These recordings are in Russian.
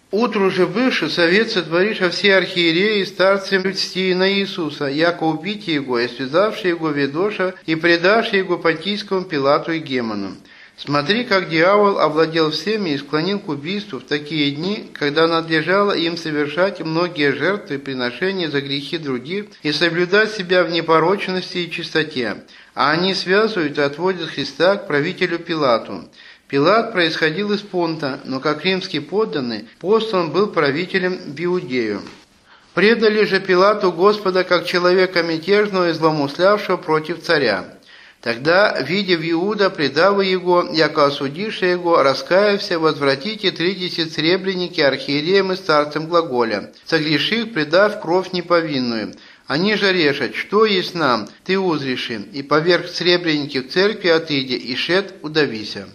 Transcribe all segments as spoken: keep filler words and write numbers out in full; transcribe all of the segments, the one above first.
Утру же бывши совет сотвориша все архиереи и старцы людсти на Иисуса, яко убите его, и связавши его ведоша, и предавши его Понтийскому Пилату и Гемону. Смотри, как дьявол овладел всеми и склонил к убийству в такие дни, когда надлежало им совершать многие жертвы и приношения за грехи других и соблюдать себя в непорочности и чистоте. А они связывают и отводят Христа к правителю Пилату. Пилат происходил из Понта, но как римский подданный, послан был правителем в Иудею. Предали же Пилату Господа как человека мятежного и злоумыслявшего против царя. Тогда, видя в Иуда, предав его, яко осудивши его, раскаявся, возвратите тридесять сребреники архиереям и старцам глаголя, согрешив, предав кровь неповинную. Они же решат, что есть нам, ты узреши, и поверх сребреники в церкви отыди, и шед удавися.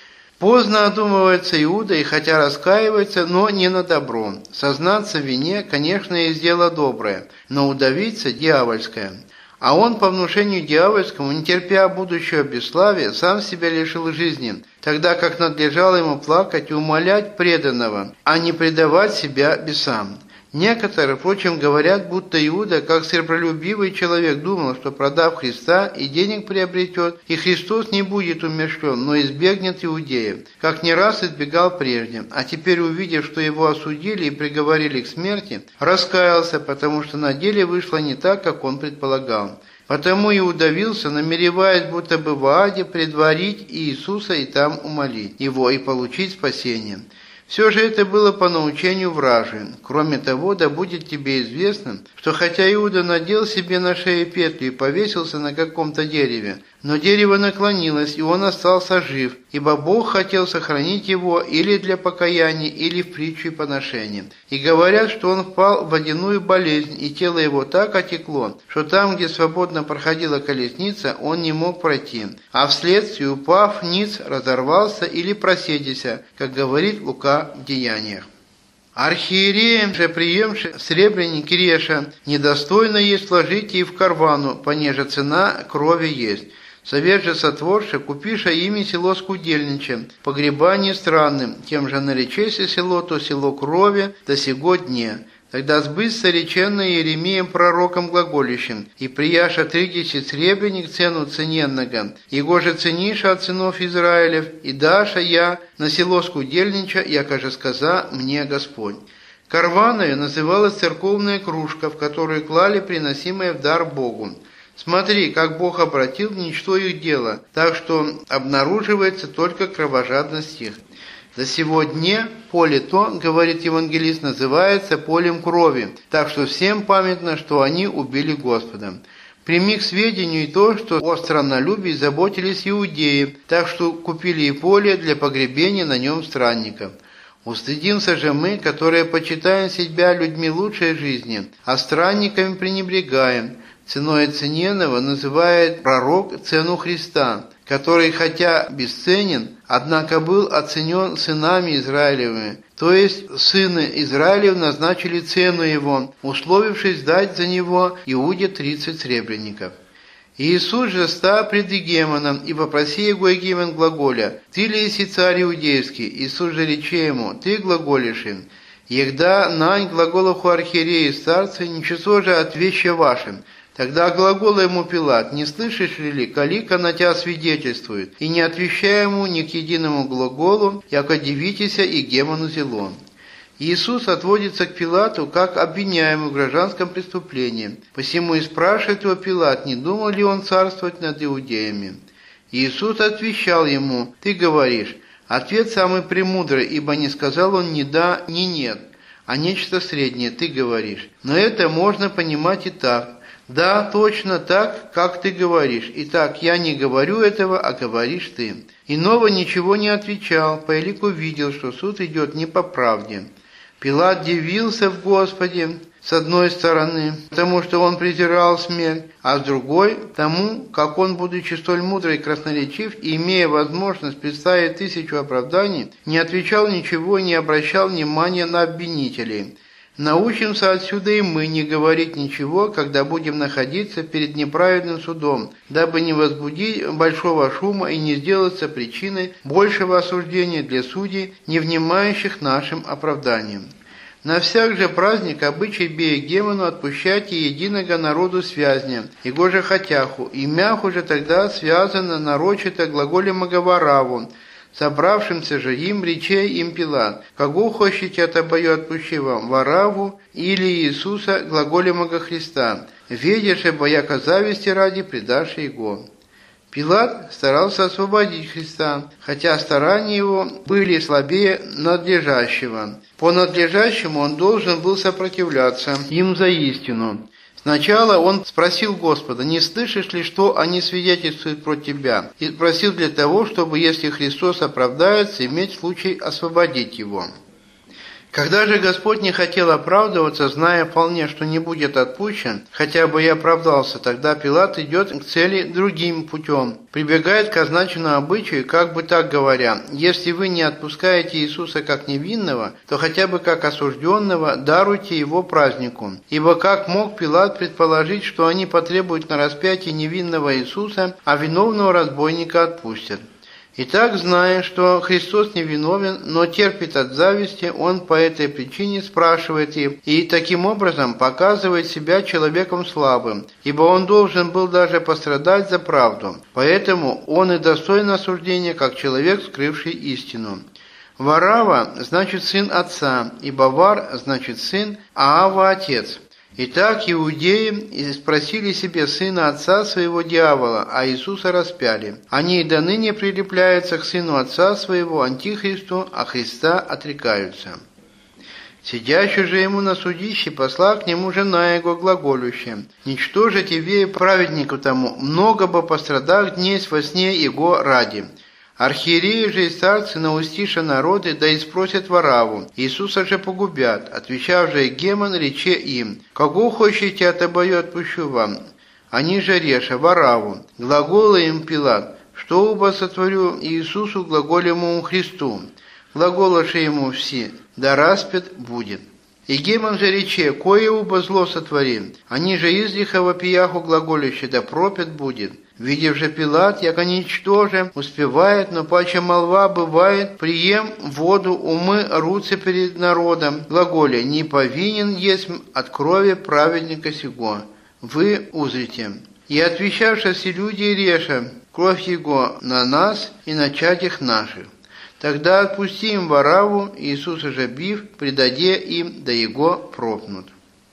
Поздно одумывается Иуда, и хотя раскаивается, но не на добро. Сознаться в вине, конечно, есть дело доброе, но удавиться – дьявольское. А он, по внушению дьявольскому, не терпя будущего бесславия, сам себя лишил жизни, тогда как надлежало ему плакать и умолять преданного, а не предавать себя бесам. Некоторые, впрочем, говорят, будто Иуда, как сребролюбивый человек, думал, что, продав Христа, и денег приобретет, и Христос не будет умерщвлен, но избегнет иудеев, как не раз избегал прежде, а теперь, увидев, что его осудили и приговорили к смерти, раскаялся, потому что на деле вышло не так, как он предполагал. Потому и удавился, намереваясь, будто бы в Ааде предварить Иисуса и там умолить его и получить спасение. Все же это было по научению вражи. Кроме того, да будет тебе известно, что хотя Иуда надел себе на шею петлю и повесился на каком-то дереве, но дерево наклонилось, и он остался жив, ибо Бог хотел сохранить его или для покаяния, или в притчу и поношение. И говорят, что он впал в водяную болезнь, и тело его так отекло, что там, где свободно проходила колесница, он не мог пройти, а вследствие, упав ниц, разорвался или проседися, как говорит Лука в Деяниях. Архиереем же, приемши сребреник Реша, недостойно есть вложить и в карвану, понеже цена крови есть. Совет же сотворши, купиша ими село скудельничем, погребание странным, тем же наречеся село, то село крови, до сего дне. Тогда сбыться реченно Иеремием пророком глаголищем, и прияша тридесять сребреник цену цененного, его же цениша от сынов Израилев, и даша я на село скудельнича, яко же сказа мне Господь. Карваною называлась церковная кружка, в которую клали приносимое в дар Богу. Смотри, как Бог обратил в ничто их дело, так что обнаруживается только кровожадность их. До сего дня поле то, говорит евангелист, называется полем крови, так что всем памятно, что они убили Господа. Прими к сведению и то, что о страннолюбии заботились иудеи, так что купили и поле для погребения на нем странников. Устыдимся же мы, которые почитаем себя людьми лучшей жизни, а странниками пренебрегаем. Ценой цененного называет пророк цену Христа, который, хотя бесценен, однако был оценен сынами Израилевыми, то есть сыны Израилев назначили цену его, условившись дать за него Иуде тридцать сребреников. Иисус же ста пред Егемоном, и попроси его Егемон глаголя, «Ты ли еси царь иудейский?» Иисус же рече ему, «Ты глаголишь им». Егда нань глаголоху архиереи старцы, ничего же от веща вашим. Тогда глагола ему Пилат, не слышишь ли, калика на тебя свидетельствует, и не отвечая ему ни к единому глаголу, яко дивитеся и Гемону зело. Иисус отводится к Пилату как обвиняемый в гражданском преступлении. Посему и спрашивает его Пилат, не думал ли он царствовать над иудеями. Иисус отвечал ему, ты говоришь. Ответ самый премудрый, ибо не сказал он ни да, ни нет, а нечто среднее, ты говоришь. Но это можно понимать и так. Да, точно так, как ты говоришь. Итак, я не говорю этого, а говоришь ты. Иного ничего не отвечал, по элику видел, что суд идет не по правде. Пилат дивился в Господе, с одной стороны, потому что он презирал смерть, а с другой, тому, как он, будучи столь мудрый и красноречив, и имея возможность представить тысячу оправданий, не отвечал ничего и не обращал внимания на обвинителей. Научимся отсюда и мы не говорить ничего, когда будем находиться перед неправедным судом, дабы не возбудить большого шума и не сделаться причиной большего осуждения для судей, не внимающих нашим оправданиям. На всяк же праздник обычай Биегемону отпущайте единого народу связня, его же хотяху, и мяху же тогда связано нарочито глаголем оговораву, собравшимся же им речей им Пилат, кого хочете отобою отпущи вам, Вараву или Иисуса глаголемого Христа, ведеше бояка зависти ради предаши его. Пилат старался освободить Христа, хотя старания его были слабее надлежащего. По надлежащему он должен был сопротивляться им за истину. Сначала он спросил Господа, не слышишь ли, что они свидетельствуют против тебя? И спросил для того, чтобы, если Христос оправдается, иметь случай освободить его. Когда же Господь не хотел оправдываться, зная вполне, что не будет отпущен, хотя бы и оправдался, тогда Пилат идет к цели другим путем, прибегает к означенному обычаю, как бы так говоря, если вы не отпускаете Иисуса как невинного, то хотя бы как осужденного даруйте его празднику. Ибо как мог Пилат предположить, что они потребуют на распятие невинного Иисуса, а виновного разбойника отпустят? Итак, зная, что Христос невиновен, но терпит от зависти, он по этой причине спрашивает их и таким образом показывает себя человеком слабым, ибо он должен был даже пострадать за правду. Поэтому он и достоин осуждения, как человек, скрывший истину. Варава значит сын отца, ибо Вар значит сын, а Ава отец. Итак, иудеи спросили себе сына отца своего дьявола, а Иисуса распяли. Они и до ныне прилепляются к сыну отца своего, антихристу, а Христа отрекаются. Сидящий же ему на судище посла к нему жена его глаголющая: «Ничто же тебе, праведнику тому, много бы пострадах дней во сне его ради». Архиереи же и старцы наустиша народы, да и спросят Вараву, Иисуса же погубят, отвечав же Гемон, рече им: «Кого хочете отобою отпущу вам?» Они же реша Вараву. Глагола им Пилат: «Что оба сотворю Иисусу глаголемому Христу?» Глаголоши ему все: «Да распят будет». И Гемон же рече: «Кое оба зло сотворим?» Они же излиха вопияху глаголище: «Да пропят будет». Видев же Пилат, яко ничтоже успевает, но паче молва бывает, прием воду, умы руцы перед народом, глаголя: «Не повинен есть от крови праведника сего». Вы узрите. И отвечавши люди реша: «Кровь его на нас и на чадях наших». Тогда отпусти им Вараву, Иисуса же бив, предаде им, да его пропнут.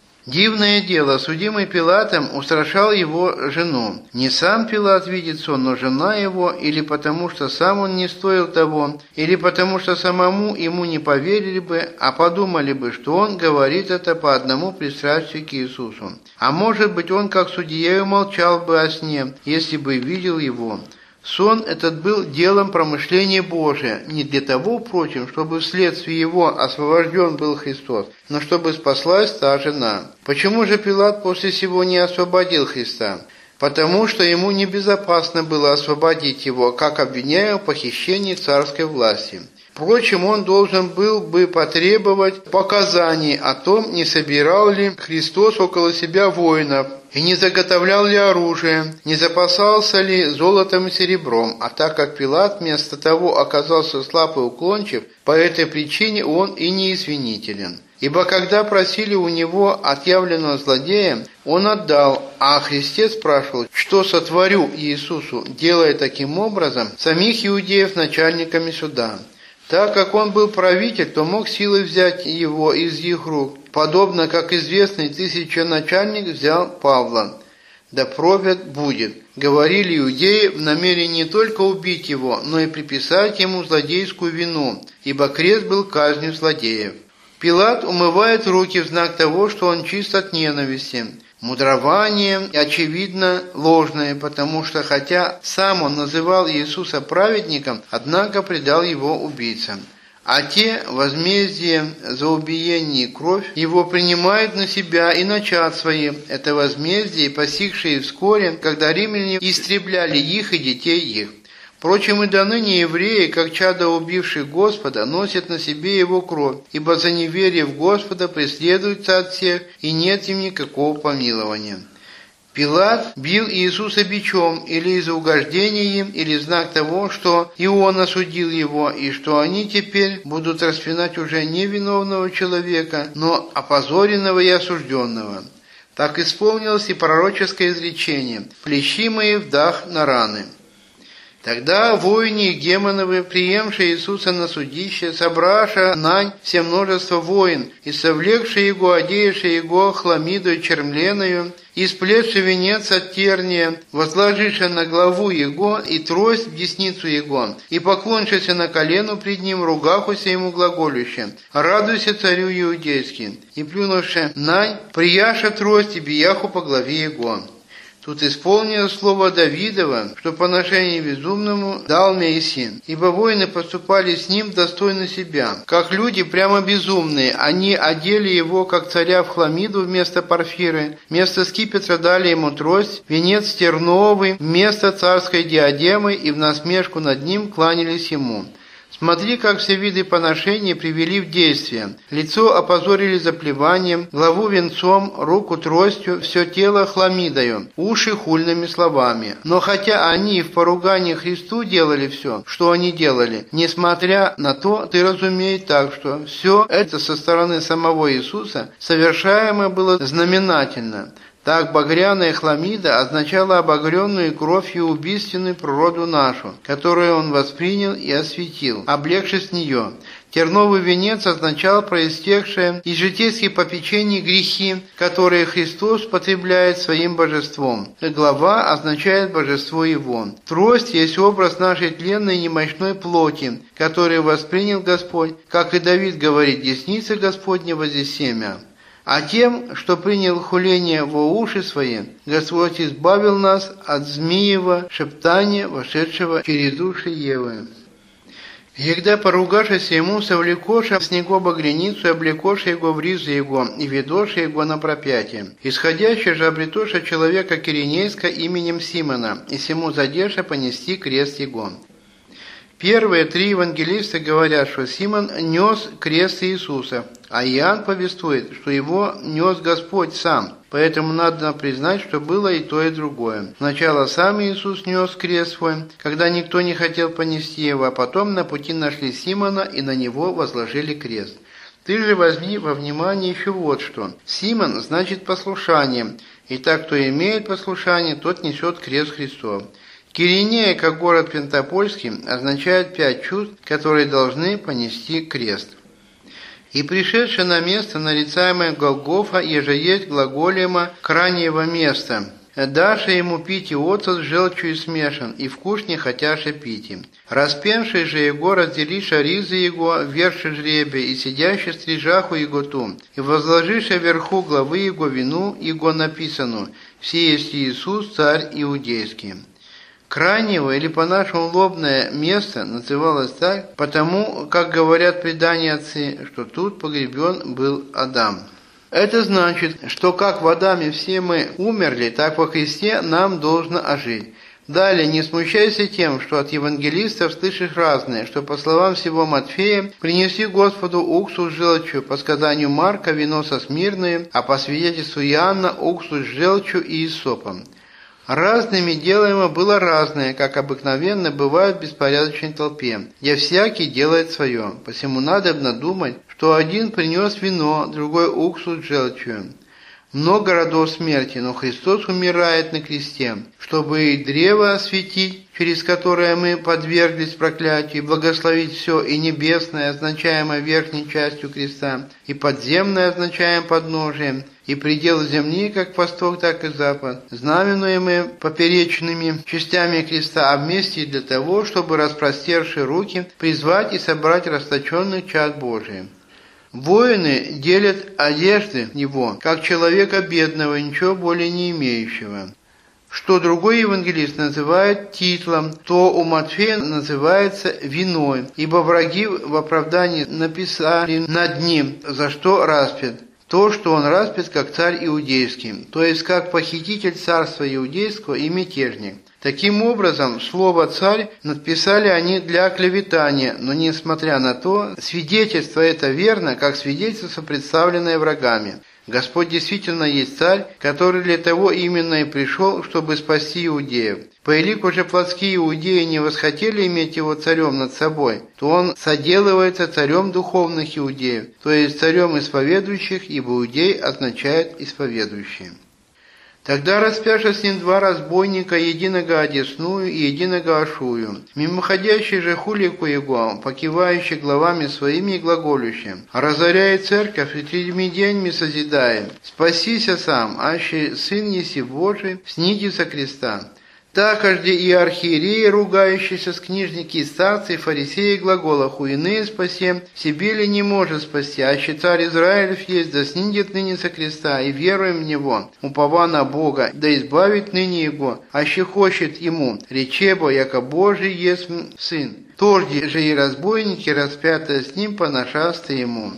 Дивное дело, судимый Пилатом устрашал его жену. Не сам Пилат видит сон, но жена его, или потому что сам он не стоил того, или потому что самому ему не поверили бы, а подумали бы, что он говорит это по одному пристрастию к Иисусу. А может быть, он как судья умолчал бы о сне, если бы видел его. Сон этот был делом промышления Божия, не для того, впрочем, чтобы вследствие его освобожден был Христос, но чтобы спаслась та жена. Почему же Пилат после сего не освободил Христа? Потому что ему небезопасно было освободить его, как обвиняя в похищении царской власти. Впрочем, он должен был бы потребовать показаний о том, не собирал ли Христос около себя воинов, и не заготовлял ли оружие, не запасался ли золотом и серебром, а так как Пилат вместо того оказался слаб и уклончив, по этой причине он и не извинителен. Ибо когда просили у него отъявленного злодея, он отдал, а о Христе спрашивал: «Что сотворю Иисусу?» делая таким образом самих иудеев начальниками суда. Так как он был правитель, то мог силой взять его из их рук, подобно как известный тысяченачальник взял Павла. «Да пропят будет», говорили иудеи в намерении не только убить его, но и приписать ему злодейскую вину, ибо крест был казнью злодеев. Пилат умывает руки в знак того, что он чист от ненависти. Мудрование, очевидно, ложное, потому что, хотя сам он называл Иисуса праведником, однако предал его убийцам. А те, возмездие за убиение и кровь, его принимают на себя и на чад свои. Это возмездие, постигшие вскоре, когда римляне истребляли их и детей их. Впрочем, и до ныне евреи, как чадо убивших Господа, носят на себе его кровь, ибо за неверие в Господа преследуются от всех, и нет им никакого помилования. Пилат бил Иисуса бичом или из-за угождения им, или знак того, что и он осудил его, и что они теперь будут распинать уже не виновного человека, но опозоренного и осужденного. Так исполнилось и пророческое изречение: «Плещи мои вдах на раны». Тогда воини Гемоновы, приемшие Иисуса на судище, собраша нань все множество воин, и совлекшие его, одеявшие его хламидою чермленою, и сплетши венец от терния, возложивши на главу его и трость в десницу его, и поклонившися на колену пред ним, ругахуся ему глаголюще: «Радуйся, царю иудейский!» И плюнувши нань, прияша трость и бияху по главе его. Тут исполнилось слово Давидова, что поношение безумному дал Моисей, ибо воины поступали с ним достойно себя. Как люди прямо безумные, они одели его, как царя, в хламиду вместо парфиры, вместо скипетра дали ему трость, венец терновый, вместо царской диадемы, и в насмешку над ним кланялись ему. Смотри, как все виды поношения привели в действие. Лицо опозорили заплеванием, главу венцом, руку тростью, все тело хламидою, уши хульными словами. Но хотя они в поругании Христу делали все, что они делали, несмотря на то, ты разумей так, что все это со стороны самого Иисуса совершаемо было знаменательно. Так багряная хламида означала обогренную кровью убийственную природу нашу, которую он воспринял и осветил, облегшись в нее. Терновый венец означал проистекшие из житейских попечений грехи, которые Христос потребляет своим божеством. И глава означает божество его. Трость есть образ нашей тленной и немощной плоти, которую воспринял Господь, как и Давид говорит: «Десница Господня вози семя». А тем, что принял хуление во уши свои, Господь избавил нас от змеева шептания, вошедшего через уши Евы. Егда поругавшись ему, совлекоша с него багряницу, и облекоша его в ризы его, и ведоша его на пропятие. Исходящий же обретоша человека киринейска именем Симона, и сему задеша понести крест его. Первые три евангелиста говорят, что Симон нес крест Иисуса, а Иоанн повествует, что его нес Господь сам. Поэтому надо признать, что было и то, и другое. Сначала сам Иисус нес крест свой, когда никто не хотел понести его, а потом на пути нашли Симона и на него возложили крест. Ты же возьми во внимание еще вот что. Симон значит послушание, и так, кто имеет послушание, тот несет крест Христов. Киринея, как город Пентапольский, означает пять чувств, которые должны понести крест. И пришедший на место, нарицаемое Голгофа, еже есть глаголема крайнего места. Даша ему пить и оцет с желчью и смешан, и вкус не хотяше пить. Распенший же его разделиша ризы его, верши жребия, и сидящий стрижаху его ту, и возложиша вверху главы его вину, его написано: «Все есть Иисус, царь иудейский». Крайнего, или по-нашему лобное место, называлось так, потому, как говорят предания отцы, что тут погребен был Адам. Это значит, что как в Адаме все мы умерли, так во Христе нам должно ожить. Далее, не смущайся тем, что от евангелистов слышишь разное, что, по словам всего Матфея, принеси Господу уксус с желчью, по сказанию Марка вино со смирное, а по свидетельству Иоанна уксус с желчью и иссопом. Разными делаемо было разное, как обыкновенно бывает в беспорядочной толпе, где всякий делает свое. Посему надобно думать, что один принес вино, другой уксус с желчью. Много родов смерти, но Христос умирает на кресте, чтобы и древо осветить, через которое мы подверглись проклятию, и благословить все, и небесное, означаемое верхней частью креста, и подземное, означаемое подножием, и пределы земли, как восток, так и запад, знаменуемые поперечными частями креста, а вместе для того, чтобы, распростерши руки, призвать и собрать расточенный чад Божий. Воины делят одежды его, как человека бедного, ничего более не имеющего. Что другой евангелист называет титлом, то у Матфея называется виной, ибо враги в оправдании написали над ним, за что распят. То, что он распят как царь иудейский, то есть как похититель царства иудейского и мятежник. Таким образом, слово «царь» надписали они для оклеветания, но, несмотря на то, свидетельство это верно, как свидетельство, представленное врагами. Господь действительно есть царь, который для того именно и пришел, чтобы спасти иудеев. Поскольку же плотские иудеи не восхотели иметь его царем над собой, то он соделывается царем духовных иудеев, то есть царем исповедующих, ибо иудей означает исповедующие. Тогда распяша с ним два разбойника, единого одесную и единого ошую. Мимоходящий же хулику его, покивающий главами своими и глаголющим, разоряет церковь и тремя днями созидает. Спасися сам, аще сын еси Божий, снидися со креста. Такожде и архиереи, ругающиеся с книжники и старцы, и фарисеи глаголаху, иные спасе, себе ли не может спасти, аще царь Израилев есть, да снидет ныне со креста, и веруем в него, упова на Бога, да избавит ныне его, аще хочет ему, речебо, яко Божий есть сын. Торги же и разбойники, распятые с ним, поношасты ему.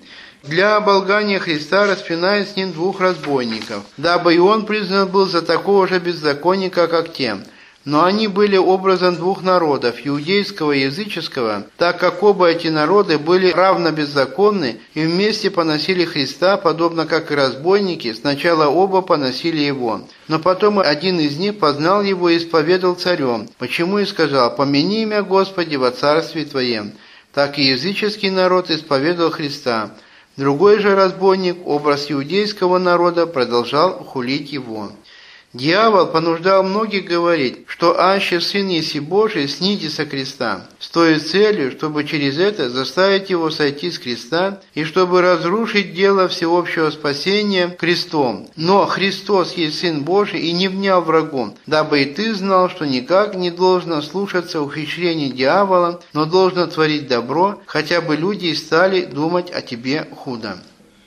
Для оболгания Христа распинает с ним двух разбойников, дабы и он признан был за такого же беззаконника, как те. Но они были образом двух народов, иудейского и языческого, так как оба эти народы были равно беззаконны и вместе поносили Христа, подобно как и разбойники, сначала оба поносили его. Но потом один из них познал его и исповедал царем, почему и сказал: «Помяни имя Господи во царстве Твоем». Так и языческий народ исповедал Христа. Другой же разбойник, образ иудейского народа, продолжал хулить его. Дьявол понуждал многих говорить, что аще сын еси Божий, сниди со креста, с той целью, чтобы через это заставить его сойти с креста и чтобы разрушить дело всеобщего спасения крестом. Но Христос есть Сын Божий и не внял врагу, дабы и ты знал, что никак не должно слушаться ухищрений дьявола, но должно творить добро, хотя бы люди и стали думать о тебе худо.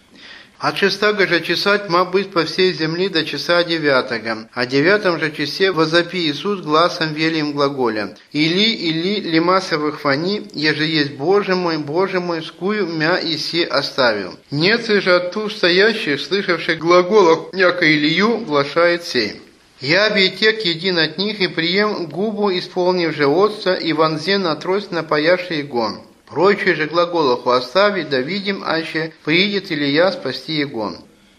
От шестого же часа тьма быть по всей земли до часа девятого. О девятом же часе возопи Иисус гласом велим глаголя: «Или, или, лимасовых фани, еже есть Боже мой, Боже мой, скую мя иси оставил». Нет же от ту стоящих, слышавших глаголов, яко Илью, глашает сей: «Я бейтек един от них, и прием губу, исполнив же отца, и вонзе на трость напояши его». Прочие же глаголаху оставить, да видим, аще приидет Илия спасти его.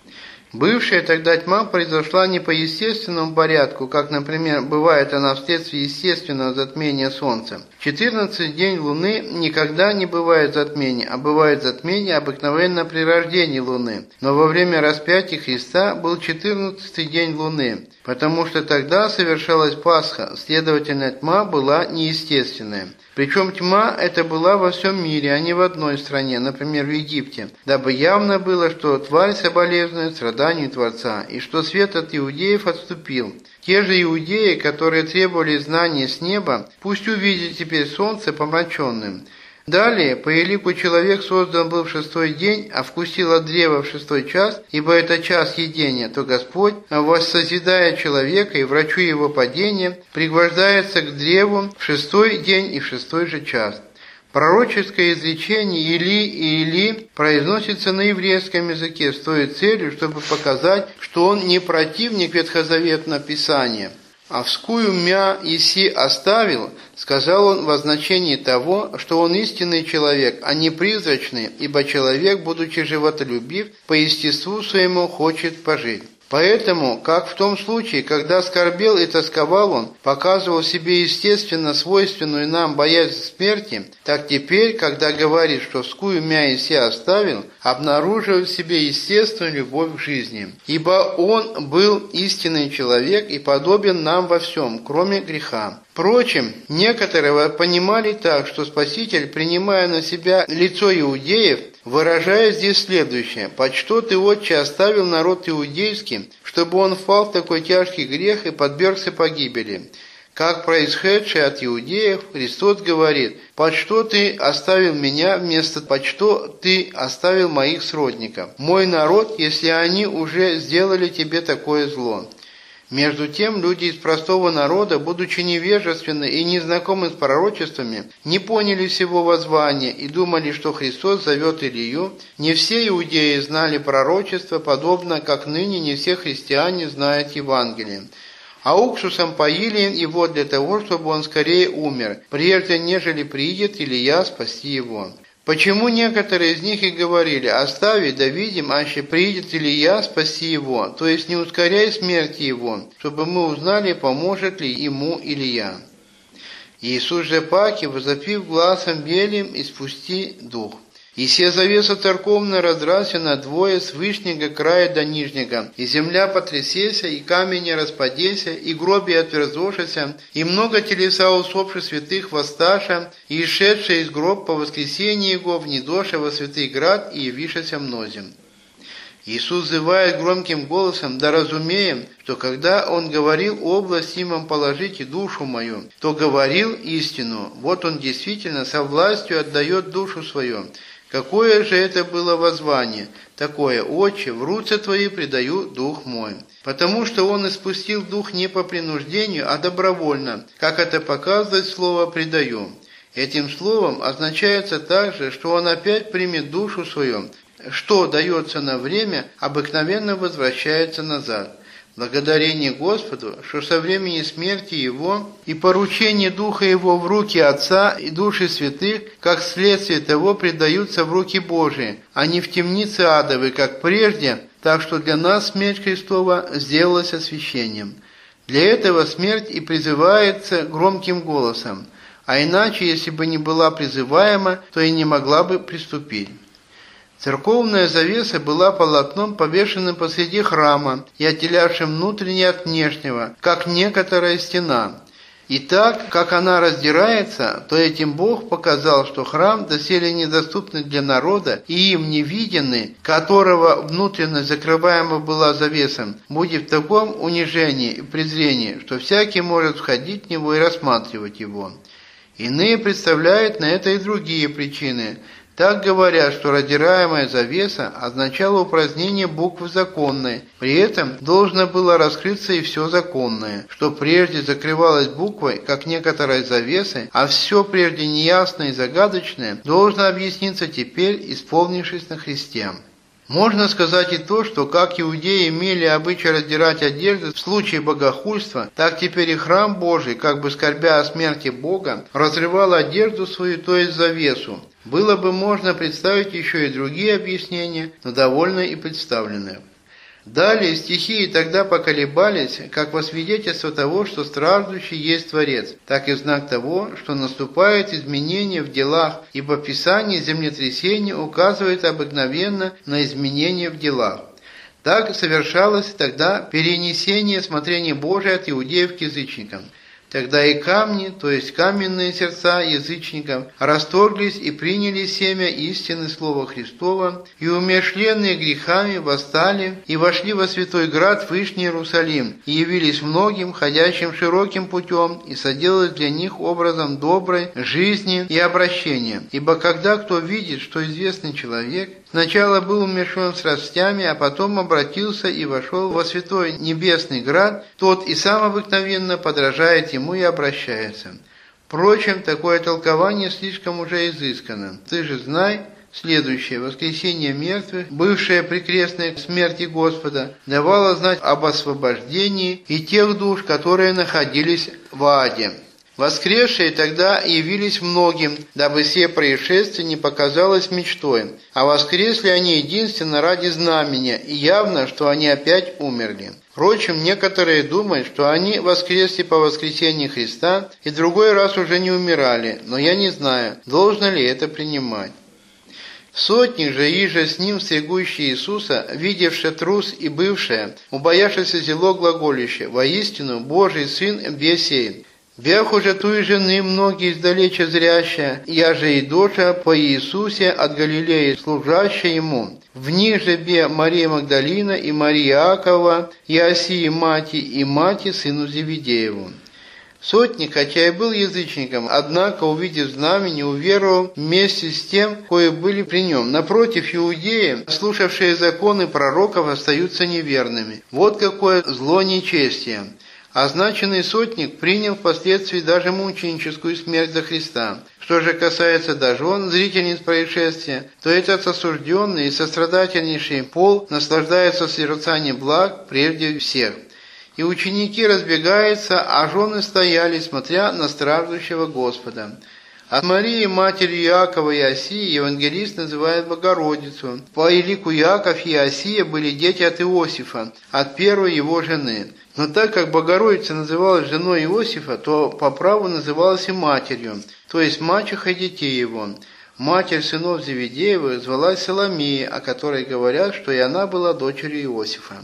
Бывшая тогда тьма произошла не по естественному порядку, как, например, бывает она вследствие естественного затмения солнца. В четырнадцатый день луны никогда не бывает затмения, а бывает затмение обыкновенно при рождении луны. Но во время распятия Христа был четырнадцатый день луны, потому что тогда совершалась Пасха, следовательно, тьма была неестественная. Причем тьма эта была во всем мире, а не в одной стране, например, в Египте, дабы явно было, что тварь соболезнует страданию Творца, и что свет от иудеев отступил. Те же иудеи, которые требовали знания с неба, пусть увидят теперь солнце помраченным. Далее, по елику человек создан был в шестой день, а вкусил от древа в шестой час, ибо это час едения, то Господь, воссозидая человека и врачу его падения, пригвождается к древу в шестой день и в шестой же час. Пророческое изречение «Или» и «Или» произносится на еврейском языке с той целью, чтобы показать, что он не противник ветхозаветного Писания. «А вскую мя иси оставил», сказал он во значении того, что он истинный человек, а не призрачный, ибо человек, будучи животолюбив, по естеству своему хочет пожить. Поэтому, как в том случае, когда скорбел и тосковал он, показывал себе естественно свойственную нам боязнь смерти, так теперь, когда говорит, что вскую мя иси оставил, обнаруживает в себе естественную любовь к жизни. Ибо он был истинный человек и подобен нам во всем, кроме греха. Впрочем, некоторые понимали так, что Спаситель, принимая на себя лицо иудеев, выражая здесь следующее: «Под что ты, Отче, оставил народ иудейский, чтобы он впал в такой тяжкий грех и подвергся погибели?» Как происшедшее от иудеев, Христос говорит: «Под что ты оставил меня вместо под что ты оставил моих сродников, мой народ, если они уже сделали тебе такое зло?» Между тем, люди из простого народа, будучи невежественны и незнакомы с пророчествами, не поняли всего воззвания и думали, что Христос зовет Илью. Не все иудеи знали пророчество, подобно как ныне не все христиане знают Евангелие. А уксусом поили его для того, чтобы он скорее умер, прежде нежели приидет Илия спасти его. Почему некоторые из них и говорили: «Остави, да видим, аще приидет Илия спасти его», то есть не ускоряй смерти его, чтобы мы узнали, поможет ли ему Илия. Иисус же паки, возопив гласом белым, испусти дух. И се завеса церковная раздрася на двое с вышнего края до нижнего, и земля потрясеся, и камень распадеся, и гроби отверзошися, и много телеса усопших святых воссташа, и исшедшие из гроб по воскресении его внедоша во святый град, и явишася мнозим. Иисус взывает громким голосом: «Да разумеем, что когда Он говорил область имам положите душу мою, то говорил истину, вот Он действительно со властью отдает душу свою». Какое же это было воззвание? Такое: «Отче, в руцы Твои предаю дух мой». Потому что Он испустил дух не по принуждению, а добровольно, как это показывает слово «предаю». Этим словом означается также, что Он опять примет душу свою, что дается на время, обыкновенно возвращается назад. Благодарение Господу, что со времени смерти Его и поручения Духа Его в руки Отца и души святых, как следствие того, предаются в руки Божии, а не в темнице адовой, как прежде, так что для нас смерть Христова сделалась освящением. Для этого смерть и призывается громким голосом, а иначе, если бы не была призываема, то и не могла бы приступить. Церковная завеса была полотном, повешенным посреди храма и отделявшим внутреннее от внешнего, как некоторая стена. И так, как она раздирается, то этим Бог показал, что храм, доселе недоступный для народа и им не виденный, которого внутренность закрываема была завесом, будет в таком унижении и презрении, что всякий может входить в него и рассматривать его. Иные представляют на это и другие причины. Так говорят, что раздираемая завеса означала упразднение буквы законной, при этом должно было раскрыться и все законное, что прежде закрывалось буквой, как некоторые завесы, а все прежде неясное и загадочное должно объясниться теперь, исполнившись на Христе. Можно сказать и то, что как иудеи имели обычай раздирать одежды в случае богохульства, так теперь и храм Божий, как бы скорбя о смерти Бога, разрывал одежду свою, то есть завесу. Было бы можно представить еще и другие объяснения, но довольно и представленные. Далее стихии тогда поколебались, как во свидетельство того, что страждущий есть Творец, так и в знак того, что наступает изменение в делах, ибо Писание землетрясения указывает обыкновенно на изменения в делах. Так совершалось тогда перенесение смотрения Божия от иудеев к язычникам. Тогда и камни, то есть каменные сердца язычников, расторглись и приняли семя истины Слова Христова, и умершленные грехами восстали и вошли во святой град Вышний Иерусалим, и явились многим, ходящим широким путем, и соделались для них образом доброй жизни и обращения. Ибо когда кто видит, что известный человек сначала был умерщвлен страстями, а потом обратился и вошел во святой небесный град, тот и сам обыкновенно подражает ему и обращается. Впрочем, такое толкование слишком уже изысканно. Ты же знай, следующее: воскресение мертвых, бывшее при крестной смерти Господа, давало знать об освобождении и тех душ, которые находились в аде. Воскресшие тогда явились многим, дабы сие происшествие не показалось мечтой, а воскресли они единственно ради знамения, и явно, что они опять умерли. Впрочем, некоторые думают, что они воскресли по воскресении Христа и другой раз уже не умирали, но я не знаю, должно ли это принимать. Сотник же, иже с ним стригущий Иисуса, видевший трус и бывшее, убоявшийся зело глаголище: «Воистину, Божий Сын бесей». Бях уже той жены многие издалеча зрящая, я же и доча по Иисусе от Галилеи, служащая ему. В них же бе Мария Магдалина и Мария Иакова, Иосии мати и мати сыну Зеведееву. Сотник, хотя и был язычником, однако, увидев знамение, уверовал вместе с тем, кои были при нем. Напротив, иудеи, слушавшие законы пророков, остаются неверными. Вот какое зло нечестие. Означенный сотник принял впоследствии даже мученическую смерть за Христа. Что же касается до жен, зрительниц происшествия, то этот осужденный и сострадательнейший пол наслаждается созерцанием благ прежде всех. И ученики разбегаются, а жены стояли, смотря на страждущего Господа. А Марии, матерью Иакова и Иосии, евангелист называет Богородицу. По элику Иаков и Иосия были дети от Иосифа, от первой его жены. Но так как Богородица называлась женой Иосифа, то по праву называлась и матерью, то есть мачехой детей его. Матерь сынов Зеведеевых звалась Соломея, о которой говорят, что и она была дочерью Иосифа.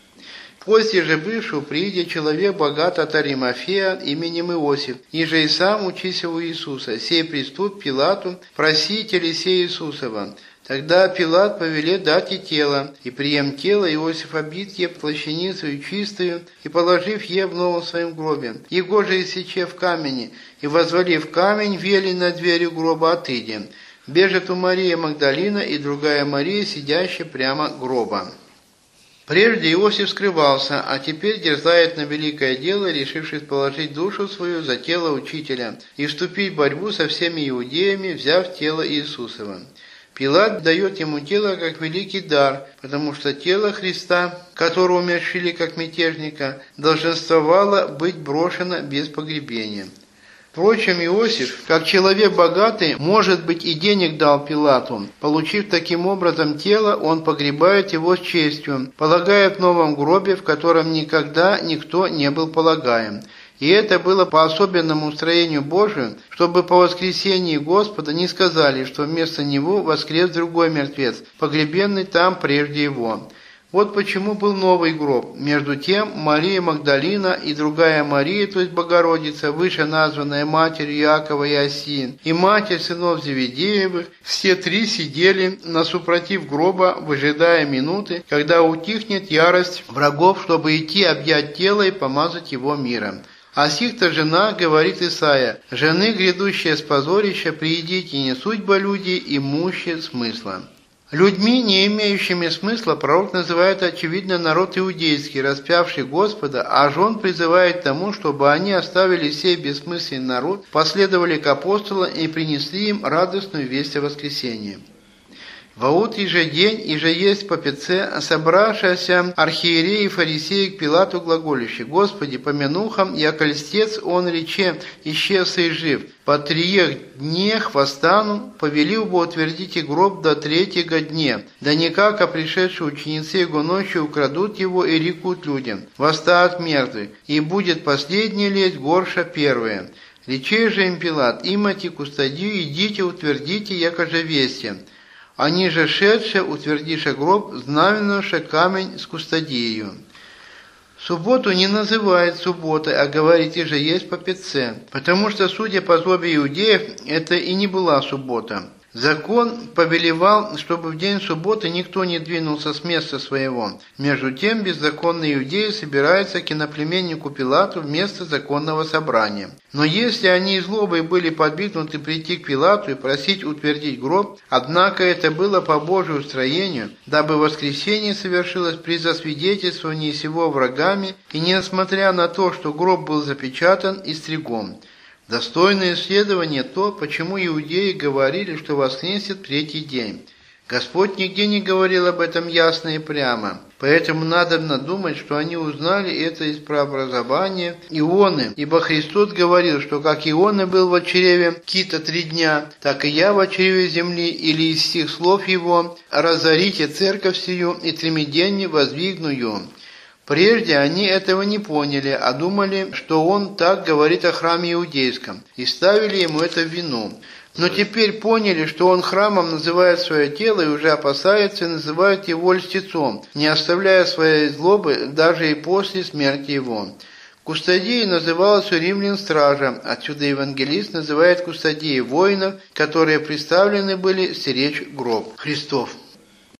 После же бывшего приидя человек богат от Аримафея именем Иосиф, и же и сам учися у Иисуса, сей приступ Пилату, просите Елисея Иисусова. Тогда Пилат повелет дать и тело, и прием тело Иосиф обит е плащаницею чистую, и положив е в новом своем гробе, его же иссече в камени, и возвалив камень, вели на дверью гроба отыдем. Бежит у Мария Магдалина и другая Мария, сидящая прямо гроба. Прежде Иосиф скрывался, а теперь дерзает на великое дело, решившись положить душу свою за тело учителя и вступить в борьбу со всеми иудеями, взяв тело Иисусова. Пилат дает ему тело как великий дар, потому что тело Христа, которого умерщвили как мятежника, долженствовало быть брошено без погребения. Впрочем, Иосиф, как человек богатый, может быть, и денег дал Пилату. Получив таким образом тело, он погребает его с честью, полагая в новом гробе, в котором никогда никто не был полагаем. И это было по особенному устроению Божию, чтобы по воскресении Господа не сказали, что вместо него воскрес другой мертвец, погребенный там прежде его. Вот почему был новый гроб. Между тем, Мария Магдалина и другая Мария, то есть Богородица, выше названная матерью Иакова и Иосии, и матерь сынов Зеведеевых, все три сидели насупротив гроба, выжидая минуты, когда утихнет ярость врагов, чтобы идти объять тело и помазать его миром. А сих-то жена, говорит Исаия, жены грядущее с позорища, приидите не судьба люди, имущие смысла. Людьми, не имеющими смысла, пророк называет очевидно народ иудейский, распявший Господа, а жен призывает к тому, чтобы они оставили сей бессмысленный народ, последовали к апостолам и принесли им радостную весть о воскресении. Воут и же день, и же есть по пеце, собравшаяся архиереи и фарисеи к Пилату глаголище: Господи, помянухам, яко льстец он рече, исчез и жив. По триех днях восстану, повелил бы утвердите гроб до третьего дня, да никак, а пришедшие ученицы его ночью украдут его и рекут людям: восста от мертвых, и будет последняя лесть горша первая. Речей же им Пилат: имати кустадию, идите утвердите, яко же вести. Они же шедше, утвердише гроб, знаменуше камень с кустадией. Субботу не называет субботой, а говорит, и же есть по пятце, потому что, судя по злобе иудеев, это и не была суббота. Закон повелевал, чтобы в день субботы никто не двинулся с места своего. Между тем, беззаконные иудеи собираются к иноплеменнику Пилату вместо законного собрания. Но если они злобой были подвигнуты прийти к Пилату и просить утвердить гроб, однако это было по Божию устроению, дабы воскресение совершилось при засвидетельствовании сего врагами, и несмотря на то, что гроб был запечатан и стригом. Достойное исследование то, почему иудеи говорили, что воскреснет третий день. Господь нигде не говорил об этом ясно и прямо, поэтому надобно думать, что они узнали это из преобразования Ионы, ибо Христос говорил, что как Иона был в чреве кита три дня, так и я в чреве земли, или из сих слов его «разорите церковь сию, и тремиденне воздвигну ее». Прежде они этого не поняли, а думали, что он так говорит о храме иудейском, и ставили ему это в вину. Но теперь поняли, что он храмом называет свое тело и уже опасается и называет его льстецом, не оставляя своей злобы даже и после смерти его. Кустодией называлась у римлян стража, отсюда евангелист называет кустодией воинов, которые приставлены были стеречь гроб Христов.